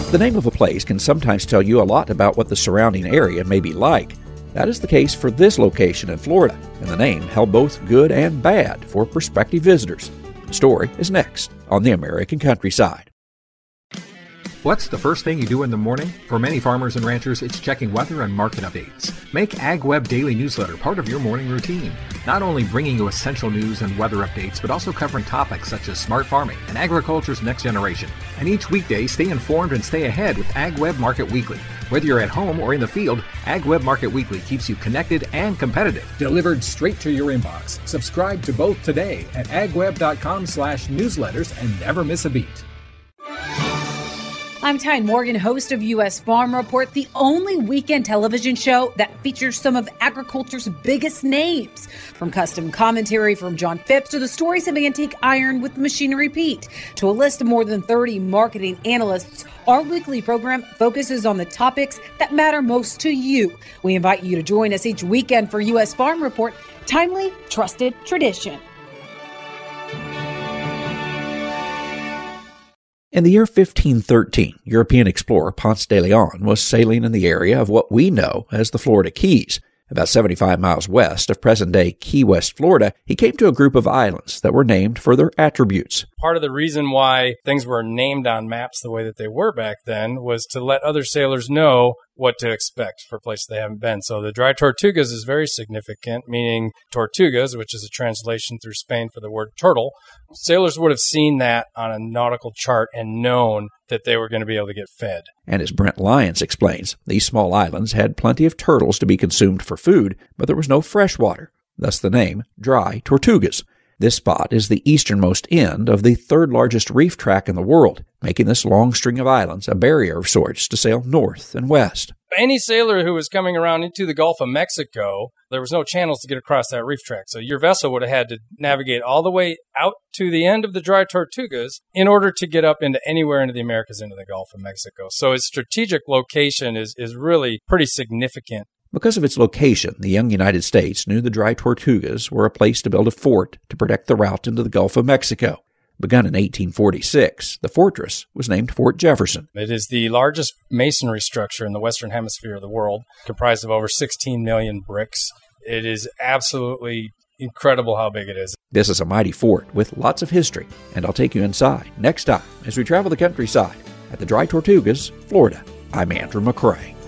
The name of a place can sometimes tell you a lot about what the surrounding area may be like. That is the case for this location in Florida, and the name held both good and bad for prospective visitors. The story is next on the American Countryside. What's the first thing you do in the morning? For many farmers and ranchers, it's checking weather and market updates. Make AgWeb Daily Newsletter part of your morning routine. Not only bringing you essential news and weather updates, but also covering topics such as smart farming and agriculture's next generation. And each weekday, stay informed and stay ahead with AgWeb Market Weekly. Whether you're at home or in the field, AgWeb Market Weekly keeps you connected and competitive. Delivered straight to your inbox. Subscribe to both today at agweb.com/newsletters and never miss a beat. I'm Tyne Morgan, host of U.S. Farm Report, the only weekend television show that features some of agriculture's biggest names. From custom commentary from John Phipps to the stories of Antique Iron with Machinery Pete to a list of more than 30 marketing analysts, our weekly program focuses on the topics that matter most to you. We invite you to join us each weekend for U.S. Farm Report, timely, trusted tradition. In the year 1513, European explorer Ponce de Leon was sailing in the area of what we know as the Florida Keys. About 75 miles west of present-day Key West, Florida, he came to a group of islands that were named for their attributes. Part of the reason why things were named on maps the way that they were back then was to let other sailors know what to expect for places they haven't been. So the Dry Tortugas is very significant, meaning Tortugas, which is a translation through Spain for the word turtle. Sailors would have seen that on a nautical chart and known that they were going to be able to get fed. And as Brent Lyons explains, these small islands had plenty of turtles to be consumed for food, but there was no fresh water, thus the name Dry Tortugas. This spot is the easternmost end of the third largest reef track in the world, making this long string of islands a barrier of sorts to sail north and west. Any sailor who was coming around into the Gulf of Mexico, there was no channels to get across that reef track. So your vessel would have had to navigate all the way out to the end of the Dry Tortugas in order to get up into anywhere into the Americas, into the Gulf of Mexico. So its strategic location is really pretty significant. Because of its location, the young United States knew the Dry Tortugas were a place to build a fort to protect the route into the Gulf of Mexico. Begun in 1846, the fortress was named Fort Jefferson. It is the largest masonry structure in the Western Hemisphere of the world, comprised of over 16 million bricks. It is absolutely incredible how big it is. This is a mighty fort with lots of history, and I'll take you inside next time as we travel the countryside at the Dry Tortugas, Florida. I'm Andrew McCrae.